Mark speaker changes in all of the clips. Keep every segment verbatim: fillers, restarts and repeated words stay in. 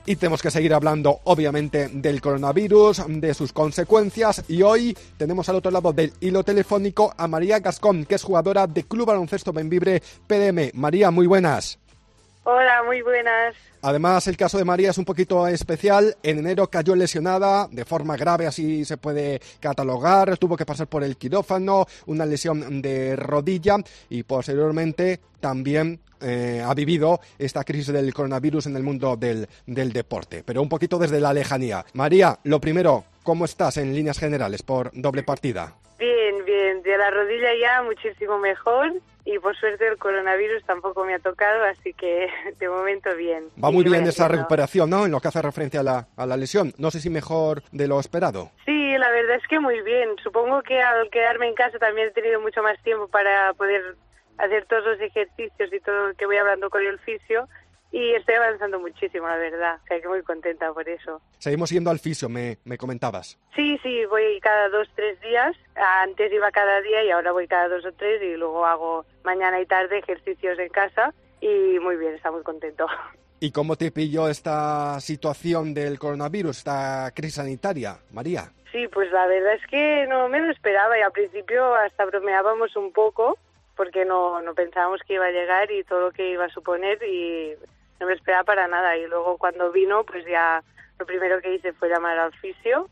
Speaker 1: Y tenemos que seguir hablando, obviamente, del coronavirus, de sus consecuencias. Y hoy tenemos al otro lado del hilo telefónico a María Gascón, que es jugadora de Club Baloncesto Bembibre P D M. María, muy buenas.
Speaker 2: Hola, muy buenas.
Speaker 1: Además, el caso de María es un poquito especial. En enero cayó lesionada, de forma grave, así se puede catalogar. Tuvo que pasar por el quirófano, una lesión de rodilla y posteriormente también eh, ha vivido esta crisis del coronavirus en el mundo del, del deporte, pero un poquito desde la lejanía. María, lo primero, ¿cómo estás en líneas generales por doble partida?
Speaker 2: Bien, bien. De la rodilla ya muchísimo mejor. Y por suerte el coronavirus tampoco me ha tocado, así que de momento bien.
Speaker 1: Va muy bien esa recuperación, ¿no? En lo que hace referencia a la, a la lesión. No sé si mejor de lo esperado.
Speaker 2: Sí, la verdad es que muy bien. Supongo que al quedarme en casa también he tenido mucho más tiempo para poder hacer todos los ejercicios y todo lo que voy hablando con el fisio. Y estoy avanzando muchísimo, la verdad. O sea, que muy contenta por eso.
Speaker 1: Seguimos yendo al fisio, me, me comentabas.
Speaker 2: Sí, sí, voy cada dos, tres días. Antes iba cada día y ahora voy cada dos o tres y luego hago mañana y tarde ejercicios en casa y muy bien, está muy contento.
Speaker 1: ¿Y cómo te pilló esta situación del coronavirus, esta crisis sanitaria, María?
Speaker 2: Sí, pues la verdad es que no me lo esperaba y al principio hasta bromeábamos un poco porque no, no pensábamos que iba a llegar y todo lo que iba a suponer y no me esperaba para nada. Y luego cuando vino, pues ya lo primero que hice fue llamar al fisio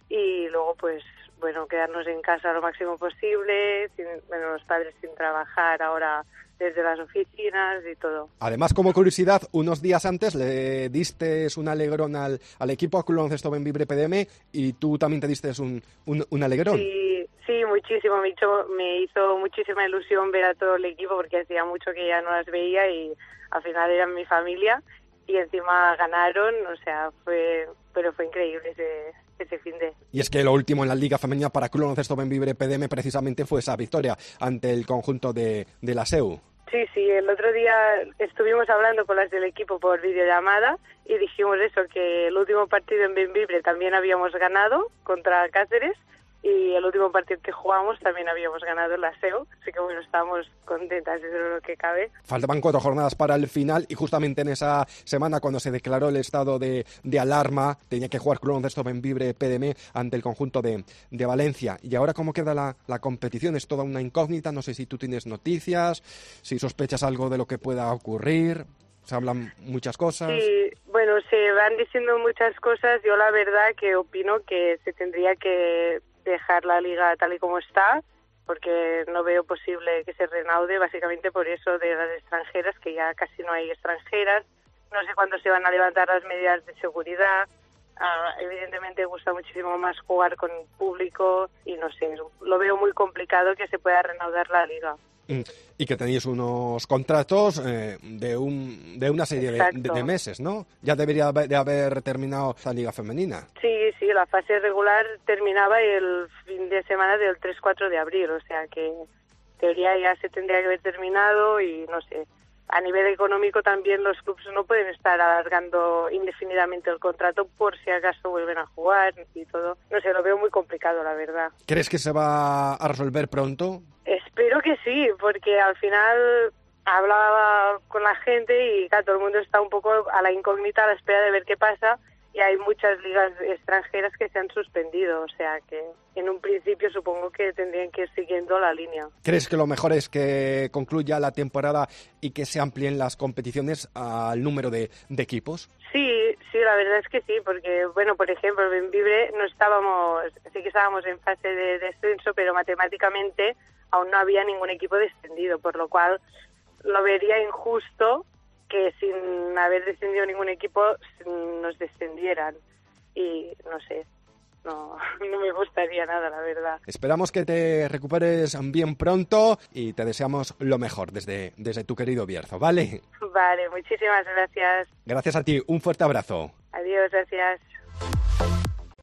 Speaker 2: y luego pues bueno, quedarnos en casa lo máximo posible, sin, bueno, los padres sin trabajar ahora desde las oficinas y todo.
Speaker 1: Además, como curiosidad, unos días antes le diste un alegrón al, al equipo, a Club Baloncesto Bembibre P D M, y tú también te diste un, un, un alegrón.
Speaker 2: Sí, sí, muchísimo. Me hizo, me hizo muchísima ilusión ver a todo el equipo porque hacía mucho que ya no las veía y al final eran mi familia y encima ganaron, o sea, fue, pero fue increíble ese... ese fin de.
Speaker 1: Y es que lo último en la Liga Femenina para Club Baloncesto Bembibre P D M precisamente fue esa victoria ante el conjunto de, de la S E U.
Speaker 2: Sí, sí, el otro día estuvimos hablando con las del equipo por videollamada y dijimos eso, que el último partido en Bembibre también habíamos ganado contra Cáceres y el último partido que jugamos también habíamos ganado en la S E U, así que bueno, estábamos contentas, eso es lo que cabe.
Speaker 1: Faltaban cuatro jornadas para el final y justamente en esa semana cuando se declaró el estado de, de alarma tenía que jugar Club Baloncesto Bembibre P D M ante el conjunto de, de Valencia. Y ahora, ¿cómo queda la, la competición? Es toda una incógnita, no sé si tú tienes noticias, si sospechas algo de lo que pueda ocurrir. Se hablan muchas cosas.
Speaker 2: Sí, bueno, se van diciendo muchas cosas. Yo la verdad que opino que se tendría que dejar la liga tal y como está, porque no veo posible que se reanude, básicamente por eso de las extranjeras, que ya casi no hay extranjeras. No sé cuándo se van a levantar las medidas de seguridad. Uh, evidentemente gusta muchísimo más jugar con público y no sé, lo veo muy complicado que se pueda reanudar la liga.
Speaker 1: Y que tenéis unos contratos eh, de un de una serie de, de, de meses, ¿no? Ya debería de haber terminado la Liga Femenina.
Speaker 2: Sí, sí, la fase regular terminaba el fin de semana del tres cuatro de abril, o sea que en teoría ya se tendría que haber terminado y no sé. A nivel económico también los clubes no pueden estar alargando indefinidamente el contrato por si acaso vuelven a jugar y todo. No sé, lo veo muy complicado, la verdad.
Speaker 1: ¿Crees que se va a resolver pronto?
Speaker 2: Espero que sí, porque al final hablaba con la gente y claro, todo el mundo está un poco a la incógnita, a la espera de ver qué pasa. Y hay muchas ligas extranjeras que se han suspendido, o sea que en un principio supongo que tendrían que ir siguiendo la línea.
Speaker 1: ¿Crees que lo mejor es que concluya la temporada y que se amplíen las competiciones al número de, de equipos?
Speaker 2: Sí, sí, la verdad es que sí, porque, bueno, por ejemplo, en Bembibre no estábamos, sí que estábamos en fase de descenso, pero matemáticamente aún no había ningún equipo descendido, por lo cual lo vería injusto que sin haber descendido ningún equipo nos descendieran y no sé, no, no me gustaría nada, la verdad.
Speaker 1: Esperamos que te recuperes bien pronto y te deseamos lo mejor desde, desde tu querido Bierzo, ¿vale?
Speaker 2: Vale, muchísimas gracias.
Speaker 1: Gracias a ti, un fuerte abrazo.
Speaker 2: Adiós, gracias.